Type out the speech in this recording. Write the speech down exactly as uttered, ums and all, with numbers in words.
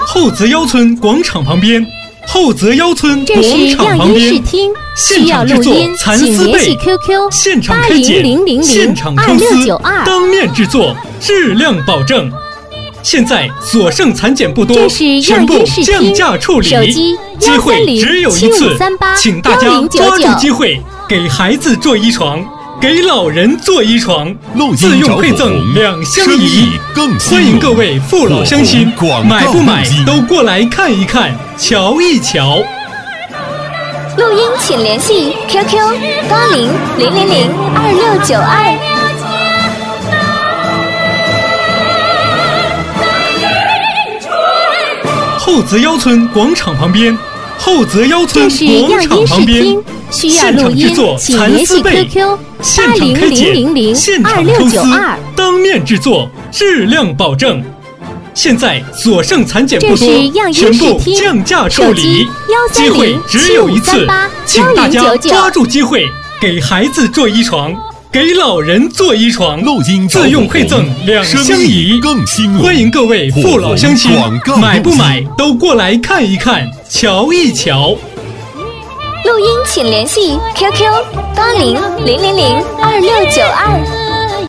后泽腰村广场旁边，后泽腰村广场旁边，现场制作蚕丝被，现场开剪，现场抽丝，当面制作，质量保证。现在所剩蚕茧不多，全部降价处理，机会只有一次，请大家抓住机会，给孩子做衣床，给老人做衣床，自用配赠两相宜。欢迎各位父老乡亲，买不买都过来看一看，瞧一瞧。 录音请联系 Q Q 八零零零零二六九二。 后泽腰村广场旁边，后泽腰村广场旁边，现场制作蚕丝被，现场开剪，现场抽丝，当面制作，质量保证。现在所剩蚕茧不多，全部降价处理，机会只有一次，请大家抓住机会，给孩子做衣床，给老人做衣床，自用配赠两相宜。欢迎各位父老乡亲，买不买都过来看一看，瞧一瞧。 录音请联系 Q Q 八零零零零二六九二。